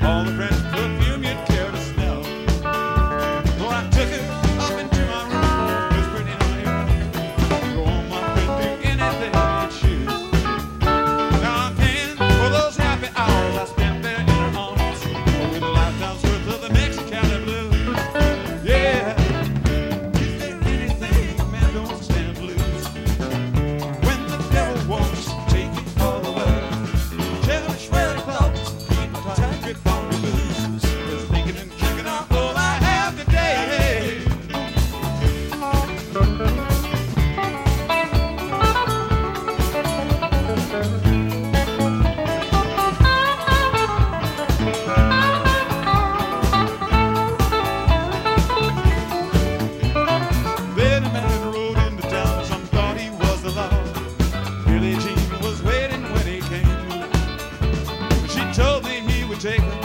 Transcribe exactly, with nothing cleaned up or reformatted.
all the French perfume you'd care to smell. So I took her up into my room, whispered in her ear, go on, my friend, do anything you choose. Now I can for those happy hours I spent there in her arms, with a lifetime's worth of the Mexicali blues. Yeah, is there anything a man don't stand to lose? When the devil wants to take it all away, cherish where it falls, keep a tight grip on the blues. Just thinking and drinking are all I have today. Then a man rode into town, some thought he was the law. Billie Jean was waiting when he came. She told me he would take her